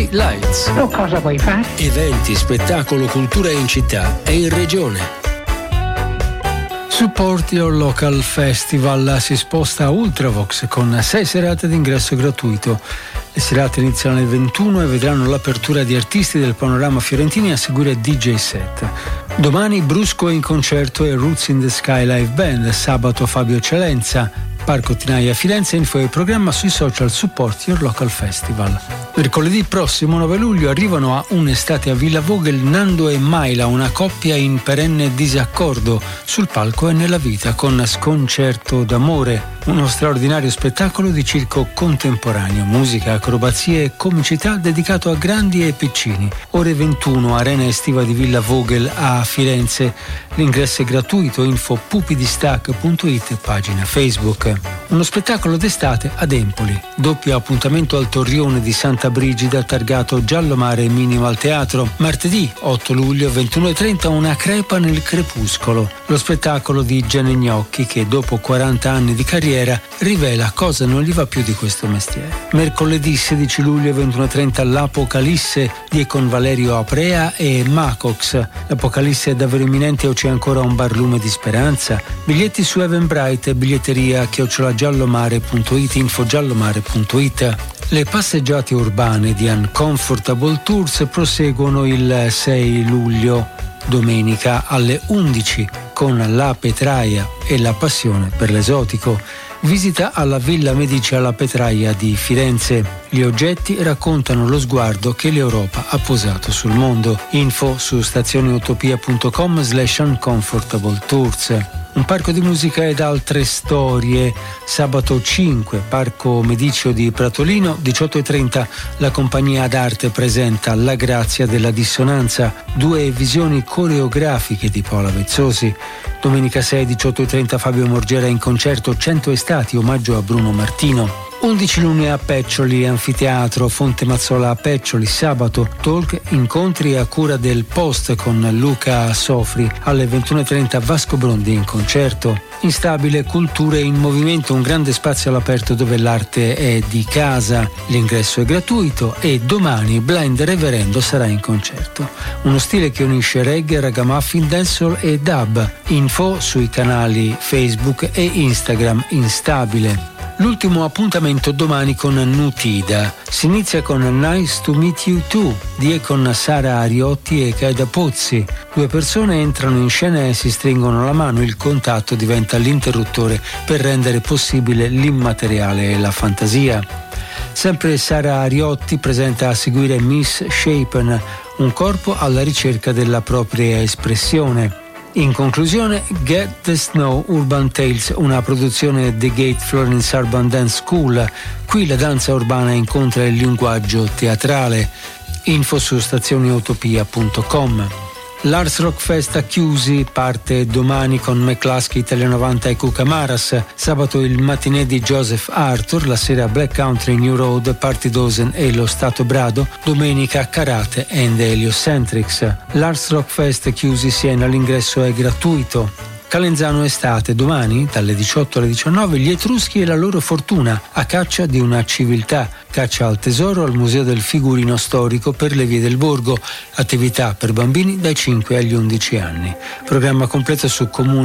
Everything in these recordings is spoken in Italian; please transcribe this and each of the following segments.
Lights. Cosa vuoi fare? Eventi, spettacolo, cultura in città e in regione. Support Your Local Festival si sposta a Ultravox con 6 serate d'ingresso gratuito. Le serate iniziano alle 21 e vedranno l'apertura di artisti del panorama fiorentini a seguire DJ set. Domani Brusco in concerto e Roots in the Sky Live Band. Sabato Fabio Eccellenza, Parco Tinai a Firenze. Info e programma sui social Support Your Local Festival. Mercoledì prossimo 9 luglio arrivano a Un'estate a Villa Vogel Nando e Maila, una coppia in perenne disaccordo sul palco e nella vita, con Sconcerto d'amore, uno straordinario spettacolo di circo contemporaneo, musica, acrobazie e comicità dedicato a grandi e piccini. Ore 21, Arena Estiva di Villa Vogel a Firenze. L'ingresso è gratuito. Info pupidistac.it, pagina Facebook. Uno spettacolo d'estate ad Empoli. Doppio appuntamento al Torrione di Santa Brigida targato Giallo Mare Minimal Teatro. Martedì 8 luglio 21:30, Una crepa nel crepuscolo. Lo spettacolo di Gianni Gnocchi che dopo 40 anni di carriera rivela cosa non gli va più di questo mestiere. Mercoledì 16 luglio 21:30, L'Apocalisse di con Valerio Aprea e Macox. L'Apocalisse è davvero imminente o c'è ancora un barlume di speranza? Biglietti su Eventbrite, biglietteria @giallomare.it, info giallomare.it. Le passeggiate urbane di Uncomfortable Tours proseguono il 6 luglio, domenica alle 11, con La Petraia e la passione per l'esotico. Visita alla Villa Medici alla Petraia di Firenze. Gli oggetti raccontano lo sguardo che l'Europa ha posato sul mondo. Info su stazioneutopia.com/uncomfortable tours. Un parco di musica ed altre storie. Sabato 5, Parco Medicio di Pratolino, 18:30, la compagnia d'arte presenta La Grazia della Dissonanza, 2 visioni coreografiche di Paola Vezzosi. Domenica 6, 18:30, Fabio Morgera in concerto 100 estati, omaggio a Bruno Martino. 11 luglio a Peccioli, Anfiteatro Fonte Mazzola a Peccioli. Sabato talk, incontri a cura del Post con Luca Sofri. Alle 21:30 Vasco Brondi in concerto. Instabile, Culture in Movimento, un grande spazio all'aperto dove l'arte è di casa. L'ingresso è gratuito e domani Blind Reverendo sarà in concerto. Uno stile che unisce reggae, ragamuffin, dancehall e dub. Info sui canali Facebook e Instagram Instabile. L'ultimo appuntamento domani con Nutida. Si inizia con Nice to Meet You Too di con Sara Ariotti e Caida Pozzi. 2 persone entrano in scena e si stringono la mano. Il contatto diventa l'interruttore per rendere possibile l'immateriale e la fantasia. Sempre Sara Ariotti presenta a seguire Miss Shapen, un corpo alla ricerca della propria espressione. In conclusione, Get the Snow Urban Tales, una produzione The Gate Florence Urban Dance School. Qui la danza urbana incontra il linguaggio teatrale. Info su stazioneutopia.com. L'Ars Rock Fest a Chiusi parte domani con McCluskey, Italia 90 e Cuca Maras. Sabato il matinè di Joseph Arthur, la sera Black Country, New Road, Party Dozen e Lo Stato Brado. Domenica Karate and Heliocentrics. L'Ars Rock Fest Chiusi Siena, l'ingresso è gratuito. Calenzano Estate, domani dalle 18 alle 19, gli Etruschi e la loro fortuna a caccia di una civiltà, caccia al tesoro al Museo del Figurino Storico per le vie del borgo, attività per bambini dai 5 agli 11 anni. Programma completo su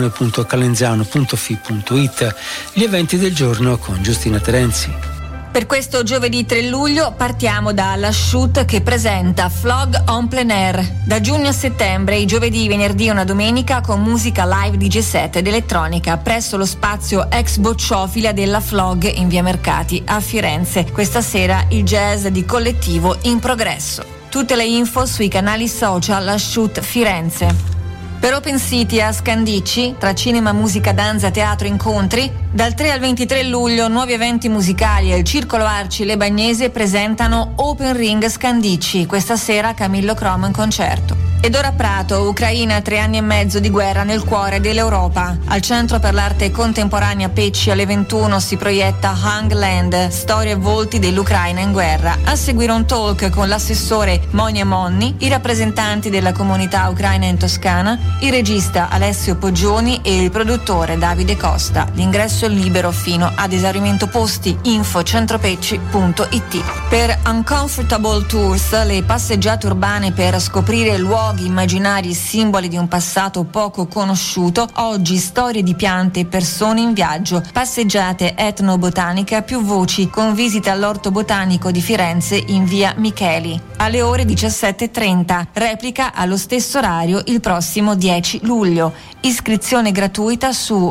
comune.calenzano.fi.it. Gli eventi del giorno con Giustina Terenzi. Per questo giovedì 3 luglio partiamo da La Shoot che presenta Flog on Plein Air. Da giugno a settembre, i giovedì, venerdì e una domenica con musica live DJ set ed elettronica presso lo spazio ex Bocciofila della Flog in via Mercati a Firenze. Questa sera il jazz di Collettivo in Progresso. Tutte le info sui canali social La Shoot Firenze. Per Open City a Scandicci, tra cinema, musica, danza, teatro, incontri, dal 3 al 23 luglio nuovi eventi musicali e il Circolo Arci Le Bagnese presentano Open Ring Scandicci. Questa sera Camillo Cromo in concerto. Ed ora Prato, Ucraina, 3 anni e mezzo di guerra nel cuore dell'Europa. Al Centro per l'Arte Contemporanea Pecci alle 21 si proietta Hangland, storie e volti dell'Ucraina in guerra. A seguire un talk con l'assessore Monia Monni, i rappresentanti della comunità ucraina in Toscana, il regista Alessio Poggioni e il produttore Davide Costa. L'ingresso è libero fino ad esaurimento posti. Info centropecci.it. Per Uncomfortable Tours, le passeggiate urbane per scoprire luoghi immaginari e simboli di un passato poco conosciuto, oggi storie di piante e persone in viaggio, passeggiate etnobotanica più voci con visita all'Orto Botanico di Firenze in via Micheli. Alle ore 17:30, replica allo stesso orario il prossimo 10 luglio. Iscrizione gratuita su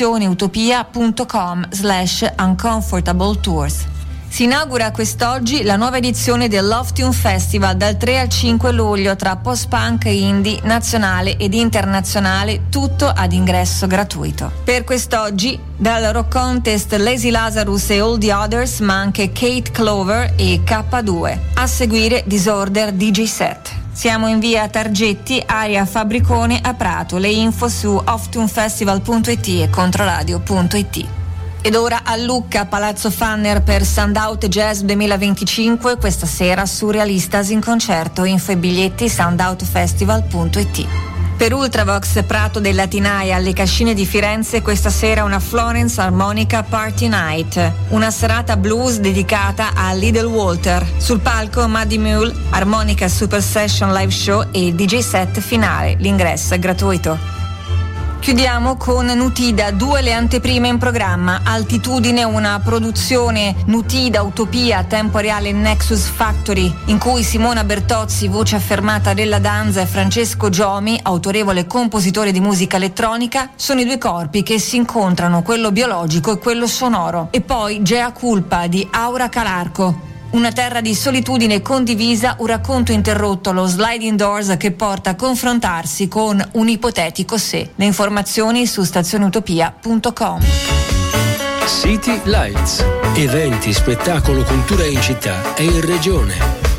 stazioneutopia.com/uncomfortabletours. Si inaugura quest'oggi la nuova edizione del Loftium Festival dal 3 al 5 luglio tra post-punk, indie, nazionale ed internazionale, tutto ad ingresso gratuito. Per quest'oggi dal Rock Contest Lazy Lazarus e All the Others, ma anche Kate Clover e K2. A seguire Disorder DJ Set. Siamo in via Targetti, area Fabbricone a Prato. Le info su oftumfestival.it e controradio.it. Ed ora a Lucca, Palazzo Fanner per Soundout Jazz 2025, questa sera Surrealistas in concerto, info e biglietti soundoutfestival.it. Per Ultravox Prato del Latinaia alle Cascine di Firenze questa sera una Florence Harmonica Party Night, una serata blues dedicata a Little Walter. Sul palco Muddy Mule, Harmonica Super Session Live Show e DJ set finale. L'ingresso è gratuito. Chiudiamo con Nutida, 2 le anteprime in programma. Altitudine, una produzione Nutida, Utopia, Tempo Reale Nexus Factory, in cui Simona Bertozzi, voce affermata della danza, e Francesco Giomi, autorevole compositore di musica elettronica, sono i 2 corpi che si incontrano, quello biologico e quello sonoro. E poi Gea Culpa di Aura Calarco. Una terra di solitudine condivisa, un racconto interrotto, lo sliding doors che porta a confrontarsi con un ipotetico sé. Le informazioni su stazioneutopia.com. City Lights. Eventi, spettacolo, cultura in città e in regione.